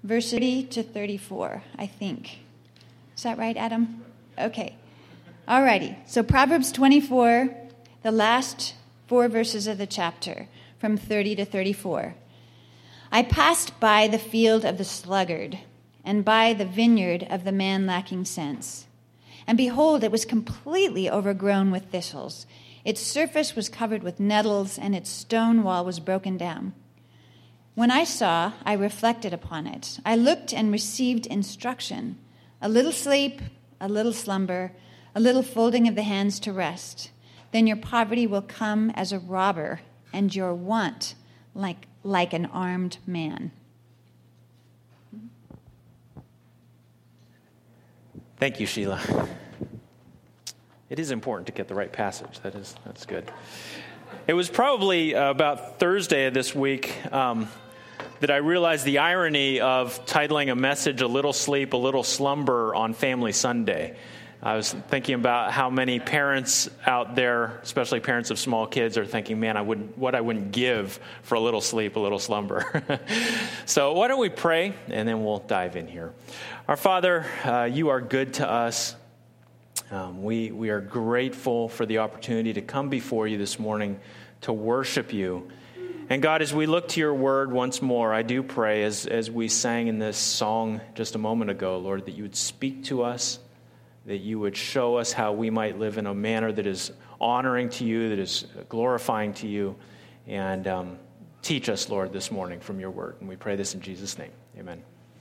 verse 30 to 34, I think. Is that right, Adam? Okay. All righty. So Proverbs 24, the last 4 verses of the chapter, from 30 to 34. I passed by the field of the sluggard, and by the vineyard of the man lacking sense. And behold, it was completely overgrown with thistles. Its surface was covered with nettles, and its stone wall was broken down. When I saw, I reflected upon it. I looked and received instruction. A little sleep, a little slumber, a little folding of the hands to rest. Then your poverty will come as a robber, and your want like an armed man. Thank you, Sheila. It is important to get the right passage. That's good. It was probably about Thursday of this week that I realized the irony of titling a message "A Little Sleep, a Little Slumber" on Family Sunday. I was thinking about how many parents out there, especially parents of small kids, are thinking, man, I wouldn't give for a little sleep, a little slumber. So why don't we pray, and then we'll dive in here. Our Father, you are good to us. We are grateful for the opportunity to come before you this morning to worship you. And God, as we look to your word once more, I do pray, as we sang in this song just a moment ago, Lord, that you would speak to us, that you would show us how we might live in a manner that is honoring to you, that is glorifying to you, and teach us, Lord, this morning from your word. And we pray this in Jesus' name. Amen.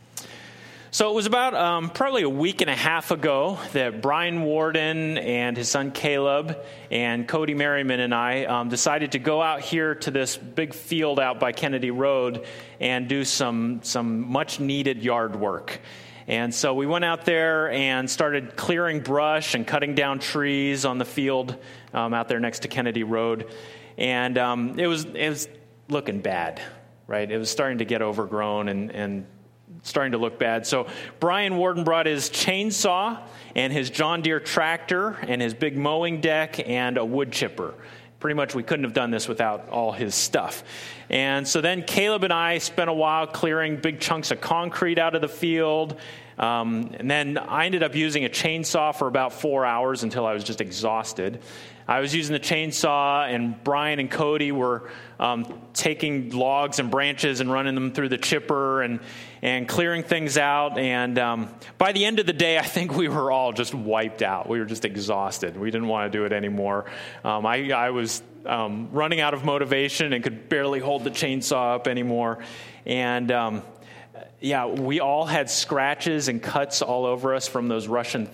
So it was about probably a week and a half ago that Brian Warden and his son Caleb and Cody Merriman and I decided to go out here to this big field out by Kennedy Road and do some much-needed yard work. And so we went out there and started clearing brush and cutting down trees on the field out there next to Kennedy Road. And it was looking bad, right? It was starting to get overgrown and starting to look bad. So Brian Warden brought his chainsaw and his John Deere tractor and his big mowing deck and a wood chipper. Pretty much we couldn't have done this without all his stuff. And so then Caleb and I spent a while clearing big chunks of concrete out of the field. And then I ended up using a chainsaw for about 4 hours until I was just exhausted. I was using the chainsaw, and Brian and Cody were taking logs and branches and running them through the chipper and clearing things out. And by the end of the day, I think we were all just wiped out. We were just exhausted. We didn't want to do it anymore. I was running out of motivation and could barely hold the chainsaw up anymore. And we all had scratches and cuts all over us from those Russian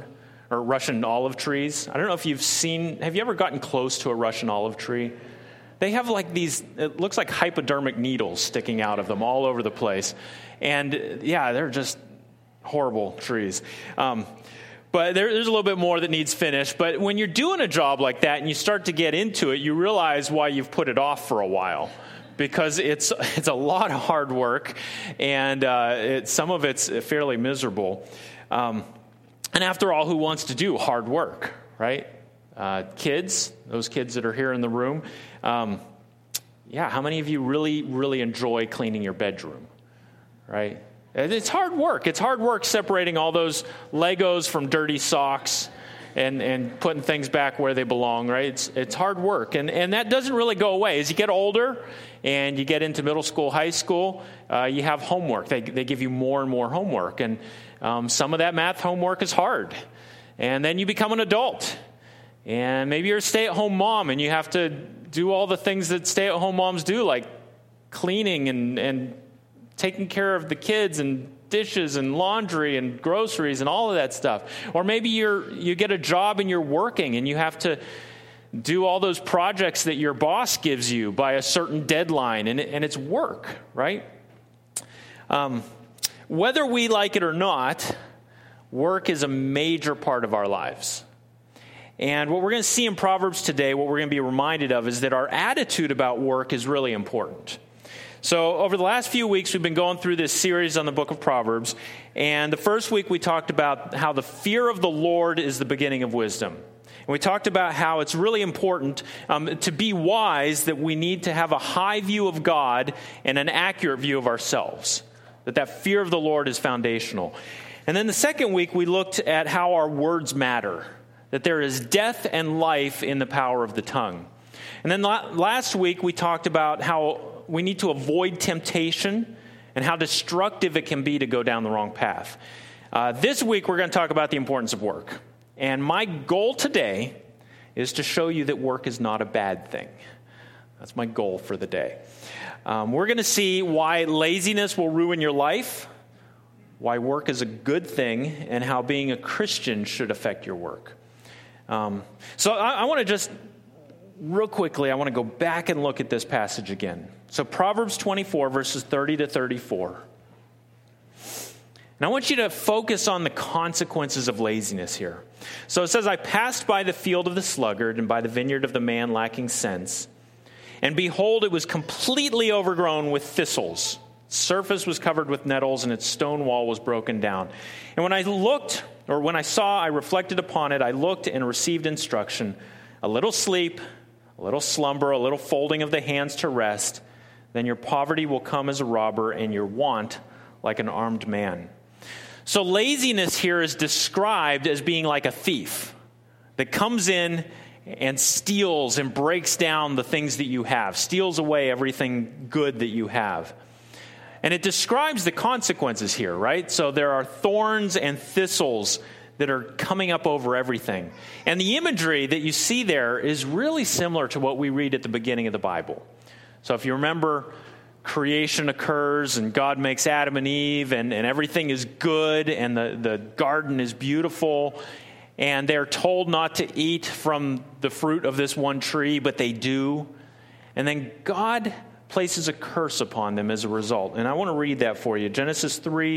olive trees. I don't know if have you ever gotten close to a Russian olive tree? They have like these, it looks like hypodermic needles sticking out of them all over the place. And they're just horrible trees. But there's a little bit more that needs finished. But when you're doing a job like that and you start to get into it, you realize why you've put it off for a while. Because it's a lot of hard work, and some of it's fairly miserable. And after all, who wants to do hard work, right? Kids, those kids that are here in the room. How many of you really, really enjoy cleaning your bedroom, right? It's hard work. It's hard work separating all those Legos from dirty socks and putting things back where they belong, right? It's hard work. And that doesn't really go away. As you get older and you get into middle school, high school, you have homework. They give you more and more homework. And some of that math homework is hard. And then you become an adult. And maybe you're a stay-at-home mom and you have to do all the things that stay-at-home moms do, like cleaning and taking care of the kids and dishes and laundry and groceries and all of that stuff. Or maybe you get a job and you're working and you have to do all those projects that your boss gives you by a certain deadline, and it's work, right? Whether we like it or not, work is a major part of our lives. And what we're going to see in Proverbs today, what we're going to be reminded of, is that our attitude about work is really important. So over the last few weeks, we've been going through this series on the book of Proverbs. And the first week, we talked about how the fear of the Lord is the beginning of wisdom. And we talked about how it's really important to be wise, that we need to have a high view of God and an accurate view of ourselves. that fear of the Lord is foundational. And then the second week, we looked at how our words matter, that there is death and life in the power of the tongue. And then last week, we talked about how we need to avoid temptation and how destructive it can be to go down the wrong path. This week, we're going to talk about the importance of work. And my goal today is to show you that work is not a bad thing. That's my goal for the day. We're going to see why laziness will ruin your life, why work is a good thing, and how being a Christian should affect your work. So I want to just, real quickly, I want to go back and look at this passage again. So Proverbs 24, verses 30 to 34. And I want you to focus on the consequences of laziness here. So it says, I passed by the field of the sluggard and by the vineyard of the man lacking sense. And behold, it was completely overgrown with thistles. Its surface was covered with nettles, and its stone wall was broken down. And when I saw, I reflected upon it, I looked and received instruction. A little sleep, a little slumber, a little folding of the hands to rest. Then your poverty will come as a robber, and your want like an armed man. So laziness here is described as being like a thief that comes in and steals and breaks down the things that you have, steals away everything good that you have. And it describes the consequences here, right? So there are thorns and thistles that are coming up over everything. And the imagery that you see there is really similar to what we read at the beginning of the Bible. So if you remember, creation occurs and God makes Adam and Eve and everything is good and the garden is beautiful and they're told not to eat from the fruit of this one tree, but they do. And then God places a curse upon them as a result. And I want to read that for you. Genesis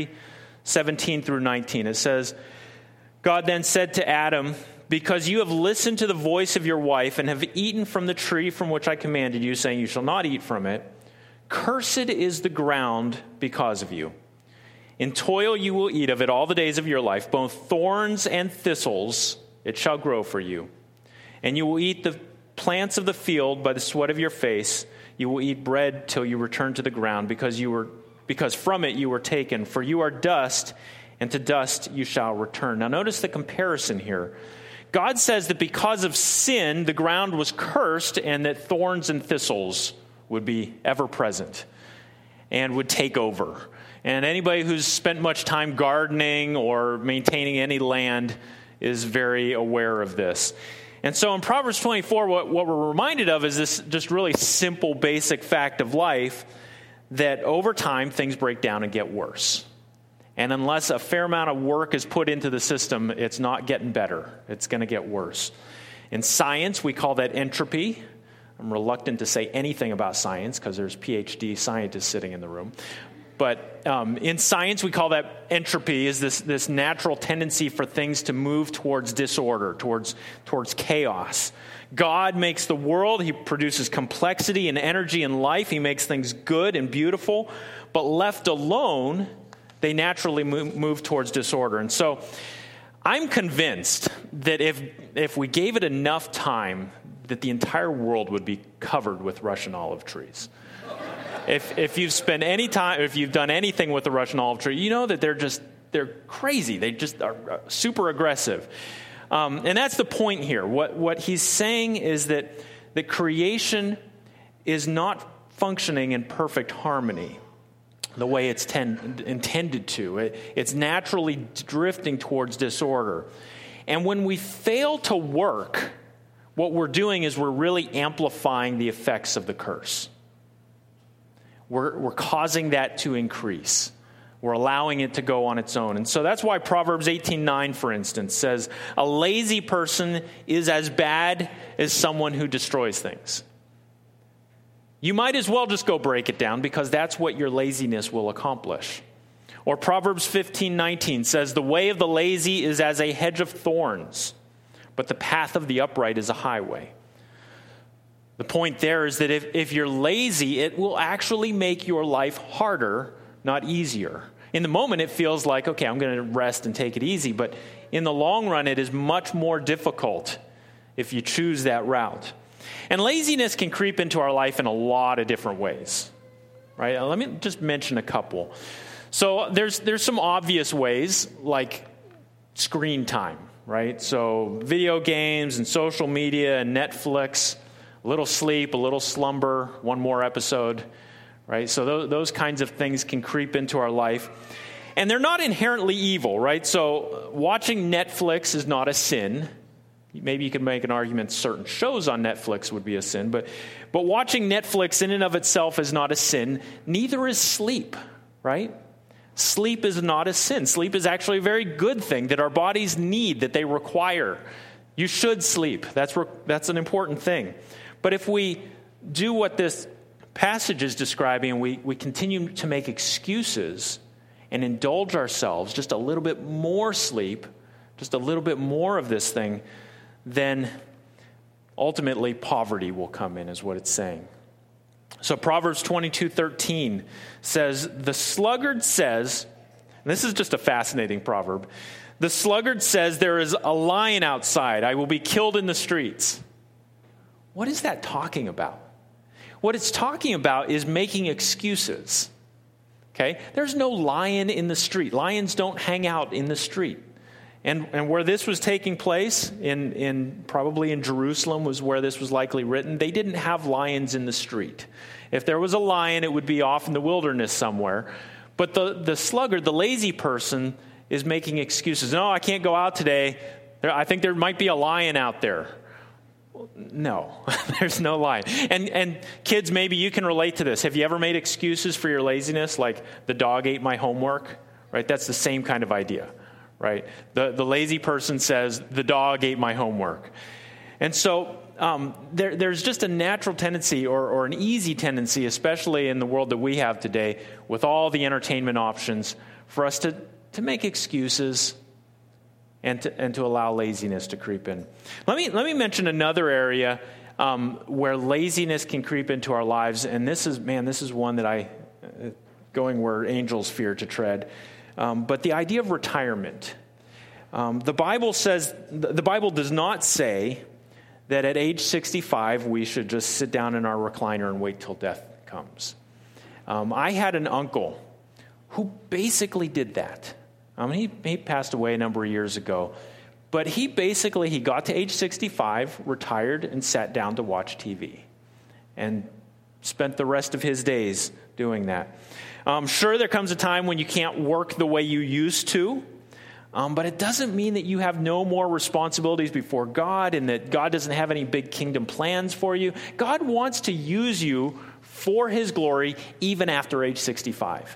3:17 through 19. It says, God then said to Adam, because you have listened to the voice of your wife and have eaten from the tree from which I commanded you, saying you shall not eat from it, cursed is the ground because of you. In toil you will eat of it all the days of your life. Both thorns and thistles it shall grow for you. And you will eat the plants of the field by the sweat of your face. You will eat bread till you return to the ground, because from it you were taken. For you are dust, and to dust you shall return. Now notice the comparison here. God says that because of sin, the ground was cursed, and that thorns and thistles would be ever present and would take over. And anybody who's spent much time gardening or maintaining any land is very aware of this. And so in Proverbs 24, what we're reminded of is this just really simple, basic fact of life, that over time things break down and get worse. And unless a fair amount of work is put into the system, it's not getting better. It's going to get worse. In science, we call that entropy. I'm reluctant to say anything about science because there's PhD scientists sitting in the room. But in science, we call that entropy, is this natural tendency for things to move towards disorder, towards chaos. God makes the world. He produces complexity and energy in life. He makes things good and beautiful. But left alone, they naturally move towards disorder. And so I'm convinced that if we gave it enough time, that the entire world would be covered with Russian olive trees. If you've spent any time, if you've done anything with the Russian olive tree, you know that they're crazy. They just are super aggressive. And that's the point here. What he's saying is that creation is not functioning in perfect harmony the way it's intended to. It's naturally drifting towards disorder. And when we fail to work, what we're doing is we're really amplifying the effects of the curse. We're causing that to increase. We're allowing it to go on its own. And so that's why Proverbs 18:9, for instance, says, a lazy person is as bad as someone who destroys things. You might as well just go break it down, because that's what your laziness will accomplish. Or Proverbs 15:19 says, the way of the lazy is as a hedge of thorns, but the path of the upright is a highway. The point there is that if you're lazy, it will actually make your life harder, not easier. In the moment, it feels like, okay, I'm going to rest and take it easy. But in the long run, it is much more difficult if you choose that route. And laziness can creep into our life in a lot of different ways, right? Let me just mention a couple. So there's some obvious ways, like screen time, right? So video games and social media and Netflix, a little sleep, a little slumber, one more episode, right? So those kinds of things can creep into our life. And they're not inherently evil, right? So watching Netflix is not a sin. Maybe you could make an argument certain shows on Netflix would be a sin, but watching Netflix in and of itself is not a sin. Neither is sleep, right? Sleep is not a sin. Sleep is actually a very good thing that our bodies need, that they require. You should sleep. That's an important thing. But if we do what this passage is describing, and we continue to make excuses and indulge ourselves just a little bit more sleep, just a little bit more of this thing, then ultimately poverty will come in, is what it's saying. So Proverbs 22:13 says, the sluggard says, and this is just a fascinating proverb, the sluggard says, there is a lion outside, I will be killed in the streets. What is that talking about? What it's talking about is making excuses. Okay? There's no lion in the street. Lions don't hang out in the street. And where this was taking place, probably in Jerusalem was where this was likely written, they didn't have lions in the street. If there was a lion, it would be off in the wilderness somewhere. But the sluggard, the lazy person, is making excuses. No, I can't go out today. I think there might be a lion out there. No, there's no lion. And kids, maybe you can relate to this. Have you ever made excuses for your laziness, like the dog ate my homework? Right? That's the same kind of idea. Right? The lazy person says, the dog ate my homework. And so there's just a natural tendency or an easy tendency, especially in the world that we have today, with all the entertainment options, for us to make excuses and to allow laziness to creep in. Let me mention another area where laziness can creep into our lives, and this is one that going where angels fear to tread. But the idea of retirement. The Bible does not say that at age 65 we should just sit down in our recliner and wait till death comes. I had an uncle who basically did that. He passed away a number of years ago. But he got to age 65, retired, and sat down to watch TV. And spent the rest of his days doing that. Sure, there comes a time when you can't work the way you used to, but it doesn't mean that you have no more responsibilities before God and that God doesn't have any big kingdom plans for you. God wants to use you for His glory even after age 65.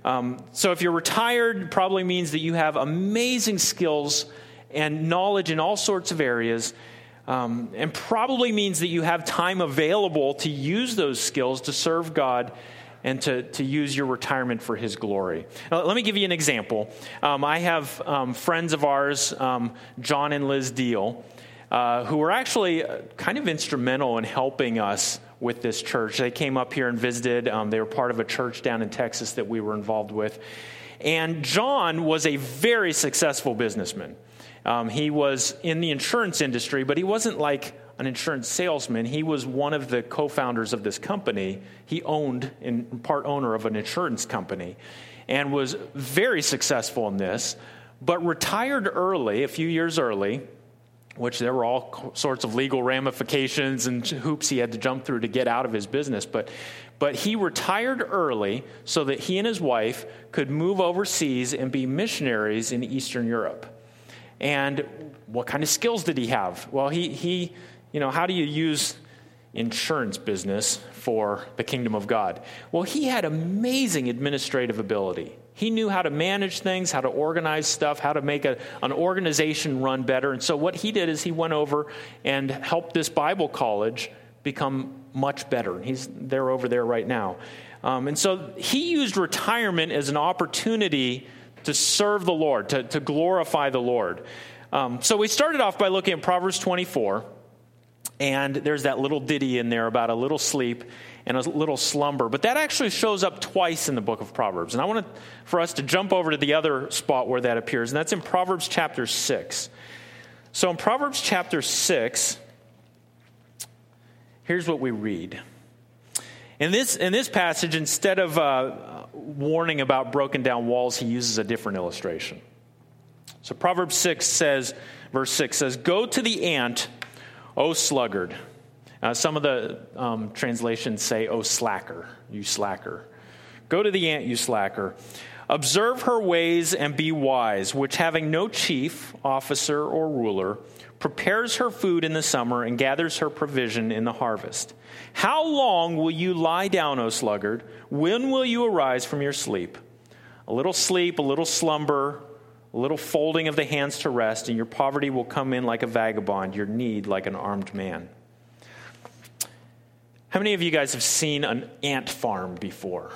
So if you're retired, probably means that you have amazing skills and knowledge in all sorts of areas, and probably means that you have time available to use those skills to serve God and to use your retirement for His glory. Now, let me give you an example. I have friends of ours, John and Liz Deal, who were actually kind of instrumental in helping us with this church. They came up here and visited. They were part of a church down in Texas that we were involved with. And John was a very successful businessman. He was in the insurance industry, but he wasn't like an insurance salesman. He was one of the co-founders of this company. He owned and part owner of an insurance company and was very successful in this, but retired early, a few years early, which there were all sorts of legal ramifications and hoops he had to jump through to get out of his business. But he retired early so that he and his wife could move overseas and be missionaries in Eastern Europe. And what kind of skills did he have? Well, he how do you use insurance business for the kingdom of God? Well, he had amazing administrative ability. He knew how to manage things, how to organize stuff, how to make an organization run better. And so what he did is he went over and helped this Bible college become much better. They're over there right now. And so he used retirement as an opportunity to serve the Lord, to glorify the Lord. So we started off by looking at Proverbs 24. And there's that little ditty in there about a little sleep and a little slumber. But that actually shows up twice in the book of Proverbs. And I want for us to jump over to the other spot where that appears, and that's in Proverbs chapter 6. So in Proverbs chapter 6, here's what we read. In this passage, instead of warning about broken down walls, he uses a different illustration. So Proverbs 6 says, verse 6 says, "Go to the ant, O sluggard." Some of the translations say, "O slacker, you slacker." "Go to the ant, you slacker. Observe her ways and be wise, which having no chief, officer, or ruler, prepares her food in the summer and gathers her provision in the harvest. How long will you lie down, O sluggard? When will you arise from your sleep? A little sleep, a little slumber, a little folding of the hands to rest, and your poverty will come in like a vagabond, your need like an armed man." How many of you guys have seen an ant farm before?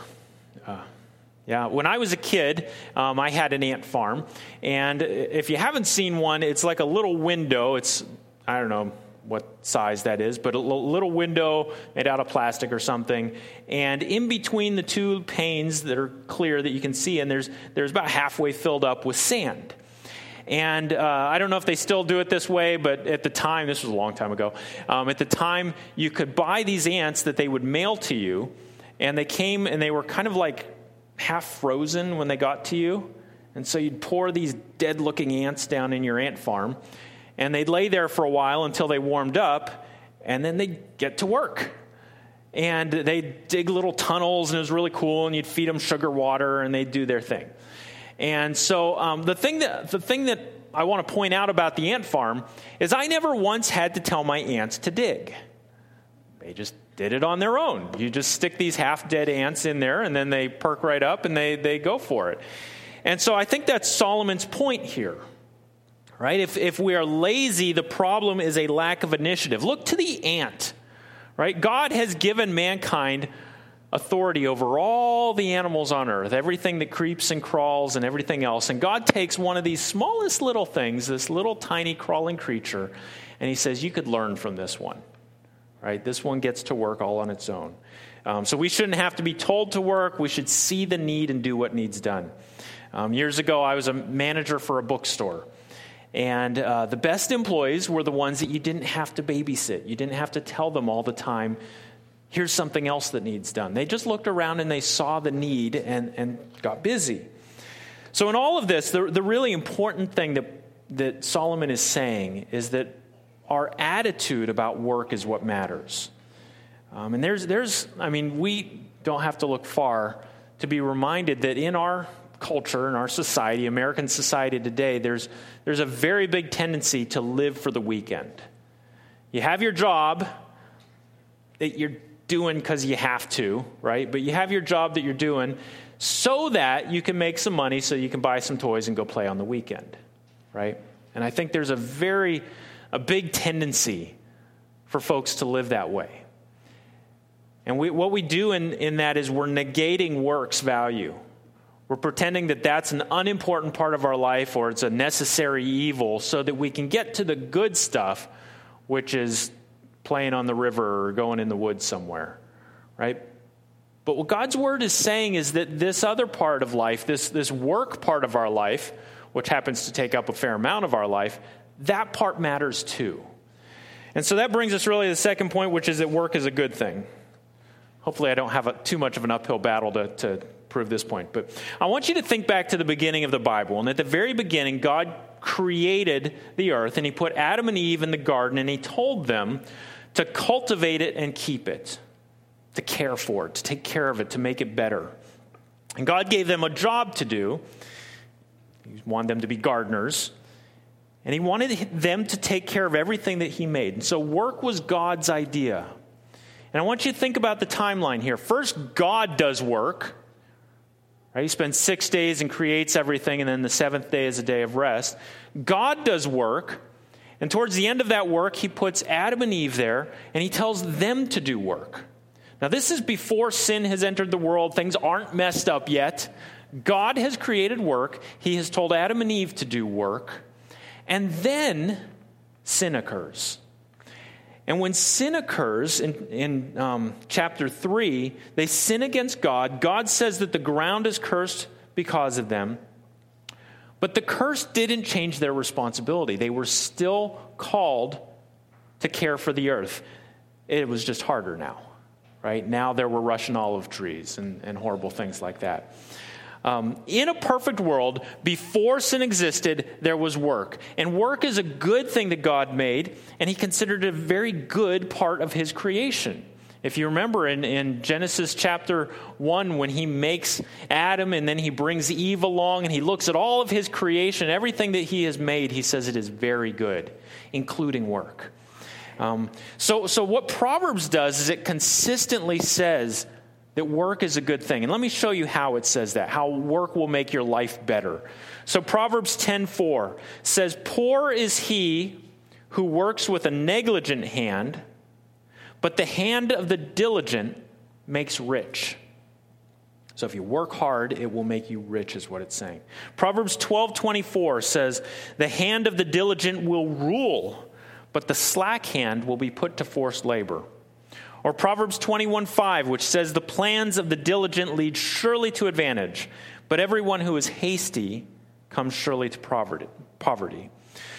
Yeah, when I was a kid, I had an ant farm. And if you haven't seen one, it's like a little window. It's, I don't know what size that is, but a little window made out of plastic or something. And in between the two panes that are clear that you can see, and there's about halfway filled up with sand. And I don't know if they still do it this way, but at the time, this was a long time ago, at the time you could buy these ants that they would mail to you, and they came and they were kind of like half frozen when they got to you. And so you'd pour these dead-looking ants down in your ant farm, and they'd lay there for a while until they warmed up, and then they'd get to work. And they'd dig little tunnels, and it was really cool, and you'd feed them sugar water, and they'd do their thing. And so the thing that I want to point out about the ant farm is I never once had to tell my ants to dig. They just did it on their own. You just stick these half-dead ants in there, and then they perk right up, and they go for it. And so I think that's Solomon's point here, right? If we are lazy, the problem is a lack of initiative. Look to the ant, right? God has given mankind authority over all the animals on earth, everything that creeps and crawls and everything else. And God takes one of these smallest little things, this little tiny crawling creature, and he says, you could learn from this one. Right? This one gets to work all on its own. So we shouldn't have to be told to work. We should see the need and do what needs done. Years ago, I was a manager for a bookstore. And the best employees were the ones that you didn't have to babysit. You didn't have to tell them all the time, here's something else that needs done. They just looked around and they saw the need and got busy. So in all of this, the really important thing that Solomon is saying is that our attitude about work is what matters. And we don't have to look far to be reminded that in our culture, in our society, American society today, there's a very big tendency to live for the weekend. You have your job that you're doing because you have to, right? But you have your job that you're doing so that you can make some money so you can buy some toys and go play on the weekend, right? And I think there's a big tendency for folks to live that way. And what we do in that is we're negating work's value. We're pretending that that's an unimportant part of our life or it's a necessary evil so that we can get to the good stuff, which is playing on the river or going in the woods somewhere, right? But what God's word is saying is that this other part of life, this work part of our life, which happens to take up a fair amount of our life, that part matters too. And so that brings us really to the second point, which is that work is a good thing. Hopefully I don't have too much of an uphill battle to prove this point. But I want you to think back to the beginning of the Bible. And at the very beginning, God created the earth, and he put Adam and Eve in the garden, and he told them to cultivate it and keep it, to care for it, to take care of it, to make it better. And God gave them a job to do. He wanted them to be gardeners. And he wanted them to take care of everything that he made. And so work was God's idea. And I want you to think about the timeline here. First, God does work. Right? He spends 6 days and creates everything, and then the seventh day is a day of rest. God does work. And towards the end of that work, he puts Adam and Eve there, and he tells them to do work. Now, this is before sin has entered the world. Things aren't messed up yet. God has created work. He has told Adam and Eve to do work. And then sin occurs. And when sin occurs in chapter 3, they sin against God. God says that the ground is cursed because of them. But the curse didn't change their responsibility. They were still called to care for the earth. It was just harder now. right? Now there were Russian olive trees and horrible things like that. In a perfect world, before sin existed, there was work. And work is a good thing that God made, and he considered it a very good part of his creation. If you remember in Genesis chapter 1, when he makes Adam and then he brings Eve along and he looks at all of his creation, everything that he has made, he says it is very good, including work. So what Proverbs does is it consistently says that work is a good thing. And let me show you how it says that, how work will make your life better. So Proverbs 10:4 says, "Poor is he who works with a negligent hand, but the hand of the diligent makes rich." So if you work hard, it will make you rich, is what it's saying. Proverbs 12:24 says, "The hand of the diligent will rule, but the slack hand will be put to forced labor." Or Proverbs 21:5, which says, "The plans of the diligent lead surely to advantage, but everyone who is hasty comes surely to poverty."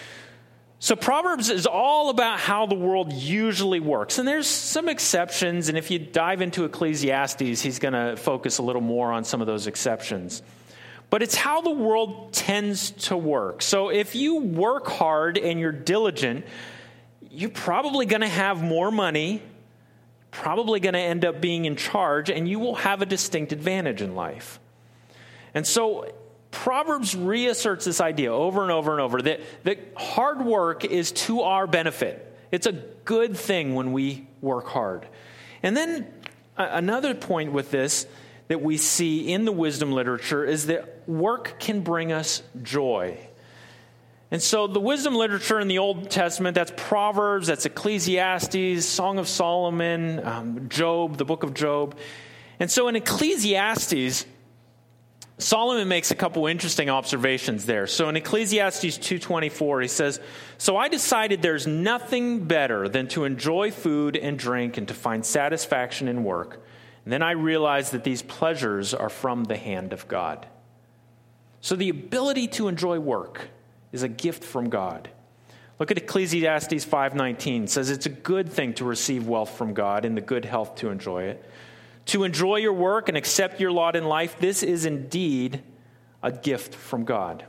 So Proverbs is all about how the world usually works. And there's some exceptions, and if you dive into Ecclesiastes, he's going to focus a little more on some of those exceptions. But it's how the world tends to work. So if you work hard and you're diligent, you're probably going to have more money, probably going to end up being in charge, and you will have a distinct advantage in life. And so Proverbs reasserts this idea over and over and over that hard work is to our benefit. It's a good thing when we work hard. And then another point with this that we see in the wisdom literature is that work can bring us joy. And so the wisdom literature in the Old Testament, that's Proverbs, that's Ecclesiastes, Song of Solomon, Job, the book of Job. And so in Ecclesiastes, Solomon makes a couple interesting observations there. So in Ecclesiastes 2:24, he says, "So I decided there's nothing better than to enjoy food and drink and to find satisfaction in work. And then I realized that these pleasures are from the hand of God." So the ability to enjoy work is a gift from God. Look at Ecclesiastes 5:19. It says it's a good thing to receive wealth from God and the good health to enjoy it. To enjoy your work and accept your lot in life, this is indeed a gift from God.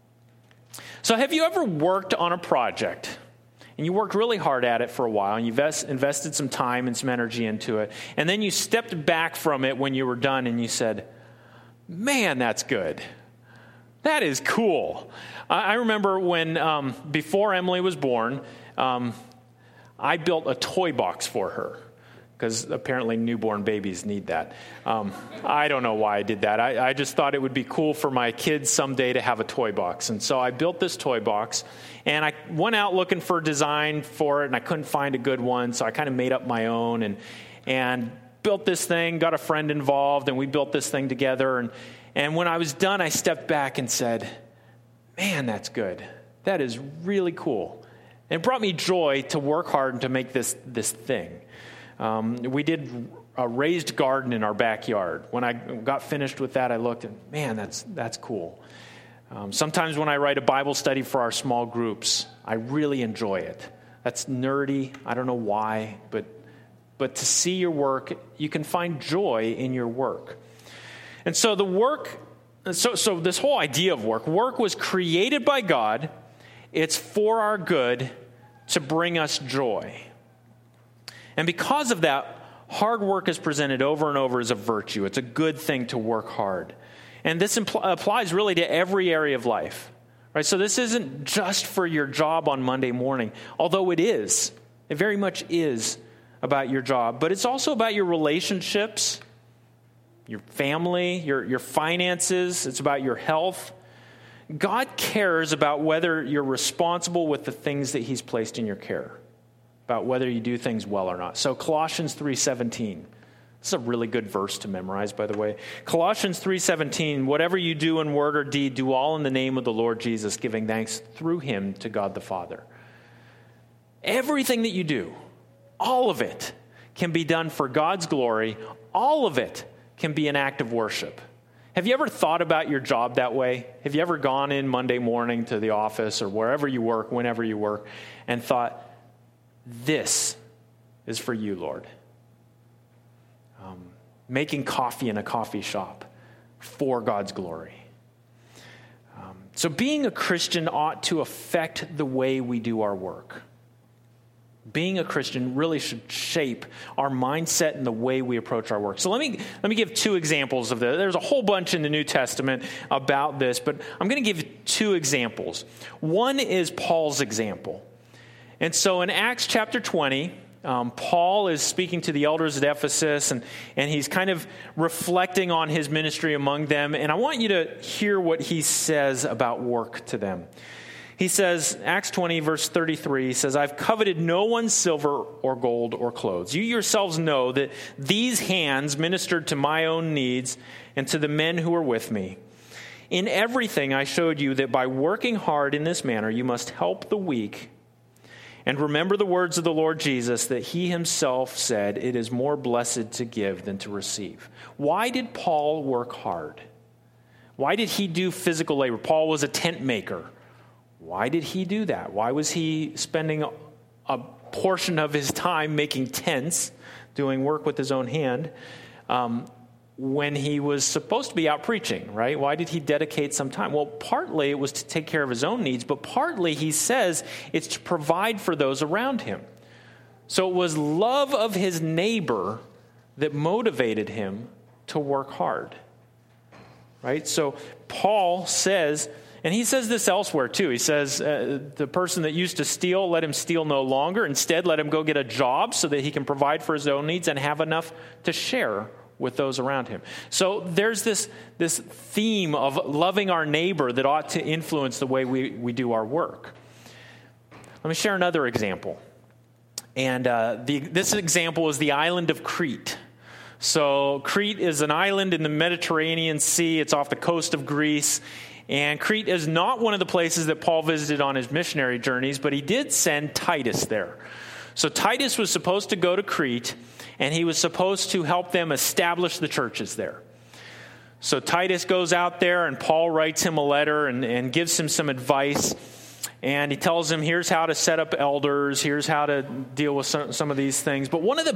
So have you ever worked on a project and you worked really hard at it for a while and you invested some time and some energy into it, and then you stepped back from it when you were done and you said, "Man, that's good. That is cool." I remember when, before Emily was born, I built a toy box for her because apparently newborn babies need that. I don't know why I did that. I just thought it would be cool for my kids someday to have a toy box. And so I built this toy box, and I went out looking for a design for it, and I couldn't find a good one, so I kind of made up my own and built this thing, got a friend involved, and we built this thing together. And when I was done, I stepped back and said, "Man, that's good. That is really cool." And it brought me joy to work hard and to make this thing. We did a raised garden in our backyard. When I got finished with that, I looked and, man, that's cool. Sometimes when I write a Bible study for our small groups, I really enjoy it. That's nerdy. I don't know why, but to see your work, you can find joy in your work. And so So this whole idea of work was created by God. It's for our good to bring us joy. And because of that, hard work is presented over and over as a virtue. It's a good thing to work hard. And this applies really to every area of life. Right? So this isn't just for your job on Monday morning, although it is. It very much is about your job. But it's also about your relationships, your family, your finances. It's about your health. God cares about whether you're responsible with the things that he's placed in your care, about whether you do things well or not. So Colossians 3:17. This is a really good verse to memorize, by the way. Colossians 3:17, "Whatever you do in word or deed, do all in the name of the Lord Jesus, giving thanks through him to God the Father." Everything that you do, all of it, can be done for God's glory. All of it can be an act of worship. Have you ever thought about your job that way? Have you ever gone in Monday morning to the office or wherever you work, whenever you work, and thought, this is for you, Lord. making coffee in a coffee shop for God's glory. So being a Christian ought to affect the way we do our work. Being a Christian really should shape our mindset and the way we approach our work. So let me give two examples of this. There's a whole bunch in the New Testament about this, but I'm going to give two examples. One is Paul's example. And so in Acts chapter 20, Paul is speaking to the elders at Ephesus, and he's kind of reflecting on his ministry among them. And I want you to hear what he says about work to them. He says, Acts 20, verse 33, he says, "I've coveted no one's silver or gold or clothes. You yourselves know that these hands ministered to my own needs and to the men who were with me. In everything I showed you that by working hard in this manner, you must help the weak. And remember the words of the Lord Jesus, that he himself said, 'It is more blessed to give than to receive.'" Why did Paul work hard? Why did he do physical labor? Paul was a tent maker. Why did he do that? Why was he spending a portion of his time making tents, doing work with his own hand, when he was supposed to be out preaching, right? Why did he dedicate some time? Well, partly it was to take care of his own needs, but partly he says it's to provide for those around him. So it was love of his neighbor that motivated him to work hard, right? So Paul says, and he says this elsewhere too. He says, the person that used to steal, let him steal no longer. Instead, let him go get a job so that he can provide for his own needs and have enough to share with those around him. So there's this theme of loving our neighbor that ought to influence the way we do our work. Let me share another example. And this example is the island of Crete. So Crete is an island in the Mediterranean Sea. It's off the coast of Greece. And Crete is not one of the places that Paul visited on his missionary journeys, but he did send Titus there. So Titus was supposed to go to Crete, and he was supposed to help them establish the churches there. So Titus goes out there, and Paul writes him a letter and gives him some advice. And he tells him, here's how to set up elders, here's how to deal with some of these things. But one of the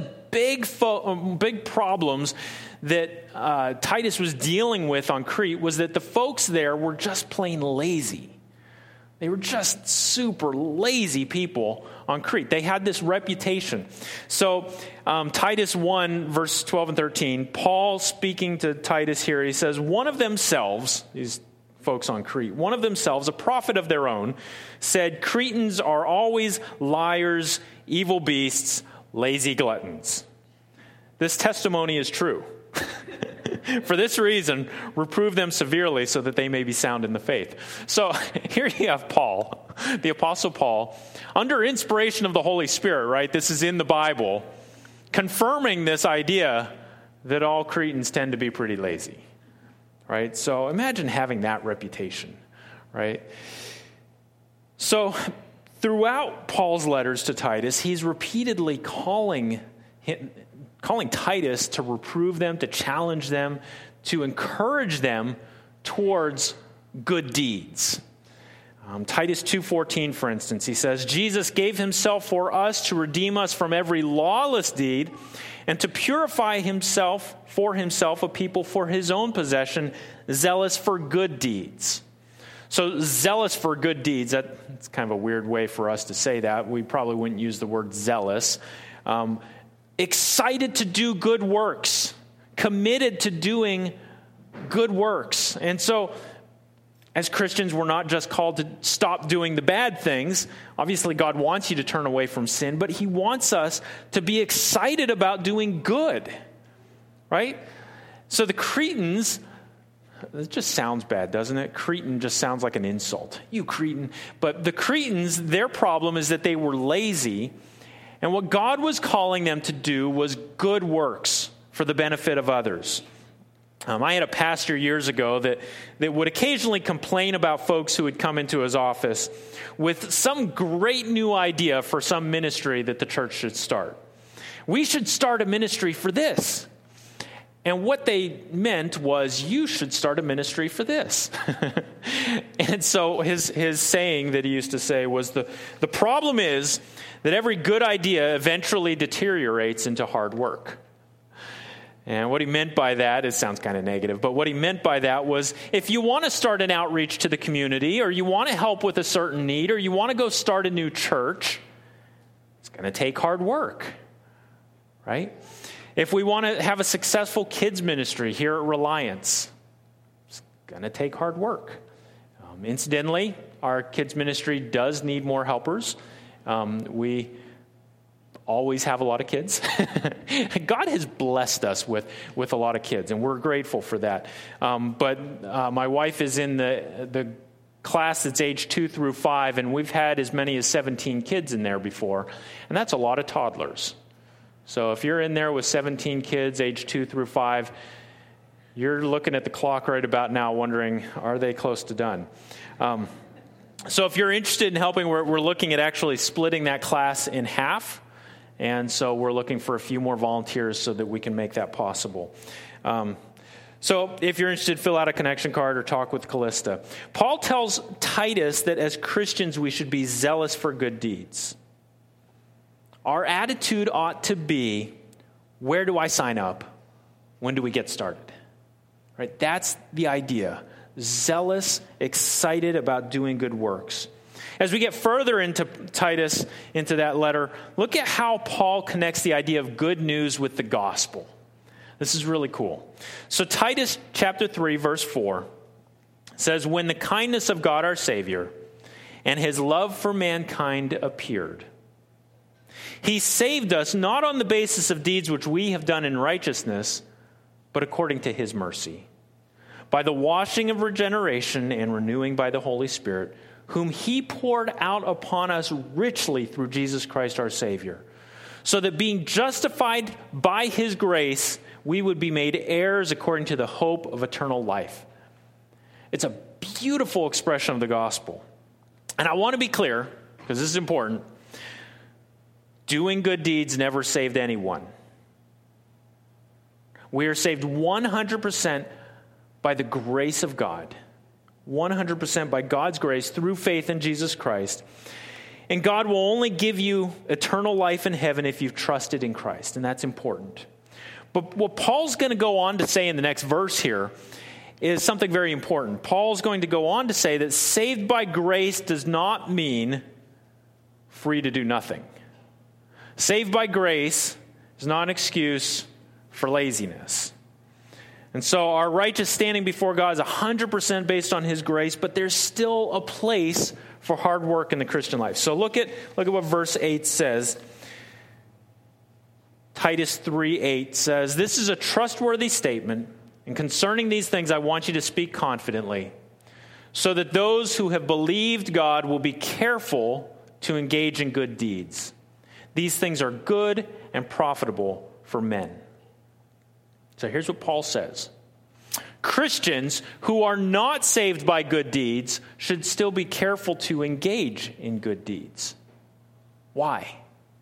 big problems that Titus was dealing with on Crete was that the folks there were just plain lazy. They were just super lazy people on Crete. They had this reputation. So Titus 1, verse 12 and 13, Paul speaking to Titus here, he says, one of themselves, these folks on Crete, one of themselves, a prophet of their own, said, Cretans are always liars, evil beasts, lazy gluttons. This testimony is true. For this reason, reprove them severely so that they may be sound in the faith. So here you have Paul, the Apostle Paul, under inspiration of the Holy Spirit, right? This is in the Bible, confirming this idea that all Cretans tend to be pretty lazy, right? So imagine having that reputation, right? So throughout Paul's letters to Titus, he's repeatedly calling Titus to reprove them, to challenge them, to encourage them towards good deeds. Titus 2:14, for instance, he says, Jesus gave himself for us to redeem us from every lawless deed and to purify himself a people for his own possession, zealous for good deeds. So zealous for good deeds, that's kind of a weird way for us to say that. We probably wouldn't use the word zealous. Excited to do good works, committed to doing good works. And so as Christians, we're not just called to stop doing the bad things. Obviously, God wants you to turn away from sin, but he wants us to be excited about doing good, right? So the Cretans, it just sounds bad, doesn't it? Cretan just sounds like an insult. You Cretan. But the Cretans, their problem is that they were lazy. And what God was calling them to do was good works for the benefit of others. I had a pastor years ago that would occasionally complain about folks who would come into his office with some great new idea for some ministry that the church should start. We should start a ministry for this. And what they meant was, you should start a ministry for this. And so his saying that he used to say was, the problem is that every good idea eventually deteriorates into hard work. And what he meant by that, it sounds kind of negative, but what he meant by that was if you want to start an outreach to the community, or you want to help with a certain need, or you want to go start a new church, it's going to take hard work, right? If we want to have a successful kids ministry here at Reliance, it's going to take hard work. Incidentally, our kids ministry does need more helpers. We always have a lot of kids. God has blessed us with a lot of kids, and we're grateful for that. But my wife is in the class that's age 2 through 5, and we've had as many as 17 kids in there before, and that's a lot of toddlers. So if you're in there with 17 kids, age 2 through 5, you're looking at the clock right about now wondering, are they close to done? So if you're interested in helping, we're looking at actually splitting that class in half. And so we're looking for a few more volunteers so that we can make that possible. So if you're interested, fill out a connection card or talk with Callista. Paul tells Titus that as Christians we should be zealous for good deeds. Our attitude ought to be, where do I sign up? When do we get started? Right? That's the idea. Zealous, excited about doing good works. As we get further into Titus, into that letter, look at how Paul connects the idea of good news with the gospel. This is really cool. So Titus chapter 3, verse 4 says, when the kindness of God our Savior and his love for mankind appeared, he saved us not on the basis of deeds which we have done in righteousness, but according to his mercy, by the washing of regeneration and renewing by the Holy Spirit, whom he poured out upon us richly through Jesus Christ our Savior, so that being justified by his grace, we would be made heirs according to the hope of eternal life. It's a beautiful expression of the gospel. And I want to be clear, because this is important, doing good deeds never saved anyone. We are saved 100% by the grace of God. 100% by God's grace through faith in Jesus Christ. And God will only give you eternal life in heaven if you've trusted in Christ, and that's important. But what Paul's going to go on to say in the next verse here is something very important. Paul's going to go on to say that saved by grace does not mean free to do nothing. Saved by grace is not an excuse for laziness. And so our righteous standing before God is 100% based on his grace, but there's still a place for hard work in the Christian life. So look at what verse 8 says. Titus 3:8 says, this is a trustworthy statement, and concerning these things I want you to speak confidently, so that those who have believed God will be careful to engage in good deeds. These things are good and profitable for men. So here's what Paul says. Christians who are not saved by good deeds should still be careful to engage in good deeds. Why?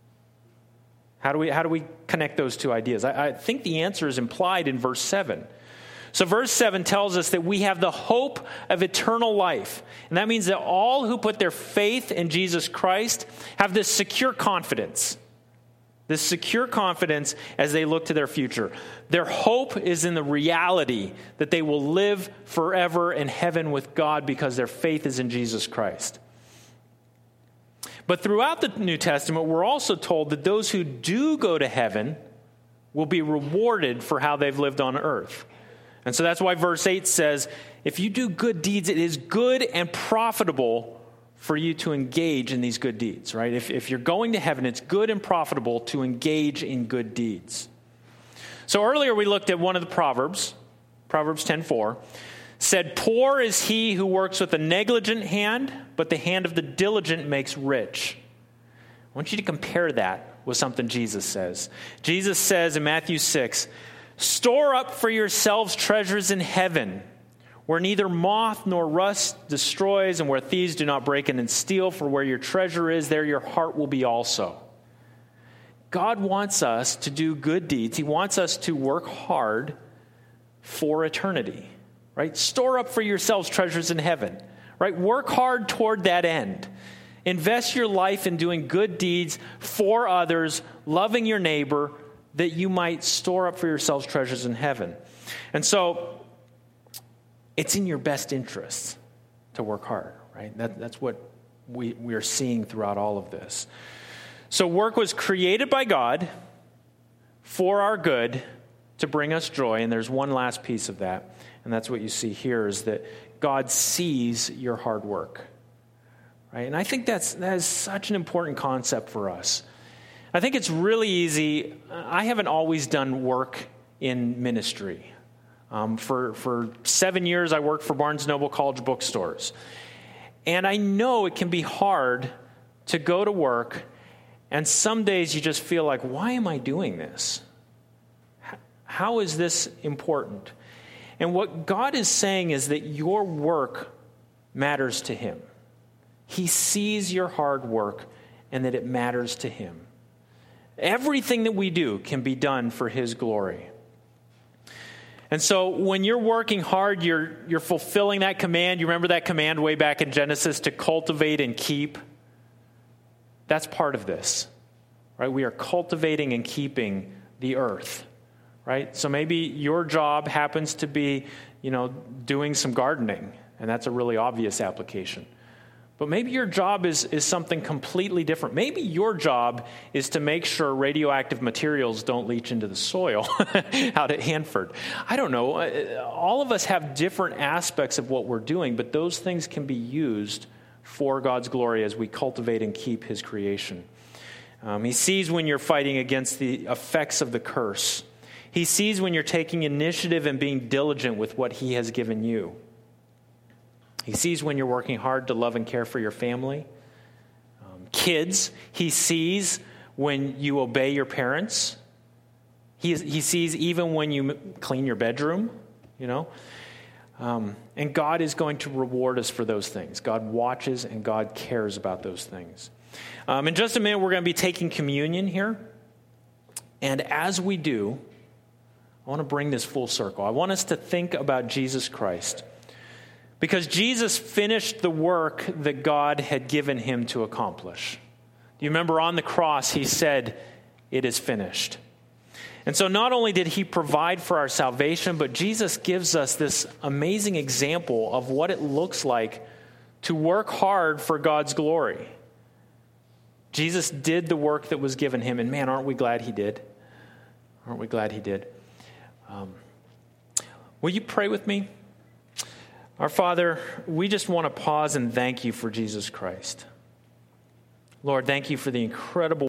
How do we connect those two ideas? I think the answer is implied in verse 7. So verse 7 tells us that we have the hope of eternal life. And that means that all who put their faith in Jesus Christ have this secure confidence. This secure confidence as they look to their future. Their hope is in the reality that they will live forever in heaven with God because their faith is in Jesus Christ. But throughout the New Testament, we're also told that those who do go to heaven will be rewarded for how they've lived on earth. And so that's why verse 8 says, if you do good deeds, it is good and profitable for you to engage in these good deeds, right? If you're going to heaven, it's good and profitable to engage in good deeds. So earlier we looked at one of the Proverbs, Proverbs 10:4, said, poor is he who works with a negligent hand, but the hand of the diligent makes rich. I want you to compare that with something Jesus says. Jesus says in Matthew 6, store up for yourselves treasures in heaven, where neither moth nor rust destroys, and where thieves do not break in and steal, for where your treasure is, there your heart will be also. God wants us to do good deeds. He wants us to work hard for eternity, right? Store up for yourselves treasures in heaven, right? Work hard toward that end. Invest your life in doing good deeds for others, loving your neighbor, that you might store up for yourselves treasures in heaven. And so it's in your best interests to work hard, right? That's what we are seeing throughout all of this. So work was created by God for our good to bring us joy. And there's one last piece of that, and that's what you see here, is that God sees your hard work, right? And I think that is such an important concept for us. I think it's really easy. I haven't always done work in ministry. For 7 years, I worked for Barnes & Noble College bookstores. And I know it can be hard to go to work, and some days you just feel like, why am I doing this? How is this important? And what God is saying is that your work matters to him. He sees your hard work and that it matters to him. Everything that we do can be done for his glory. And so when you're working hard, you're fulfilling that command. You remember that command way back in Genesis to cultivate and keep? That's part of this, right? We are cultivating and keeping the earth, right? So maybe your job happens to be, doing some gardening, and that's a really obvious application. But maybe your job is something completely different. Maybe your job is to make sure radioactive materials don't leach into the soil out at Hanford. I don't know. All of us have different aspects of what we're doing, but those things can be used for God's glory as we cultivate and keep his creation. He sees when you're fighting against the effects of the curse. He sees when you're taking initiative and being diligent with what he has given you. He sees when you're working hard to love and care for your family. Kids, he sees when you obey your parents. He sees even when you clean your bedroom, And God is going to reward us for those things. God watches and God cares about those things. In just a minute, we're going to be taking communion here. And as we do, I want to bring this full circle. I want us to think about Jesus Christ. Because Jesus finished the work that God had given him to accomplish. Do you remember on the cross, he said, "It is finished." And so not only did he provide for our salvation, but Jesus gives us this amazing example of what it looks like to work hard for God's glory. Jesus did the work that was given him, and man, aren't we glad he did? Aren't we glad he did? Will you pray with me? Our Father, we just want to pause and thank you for Jesus Christ. Lord, thank you for the incredible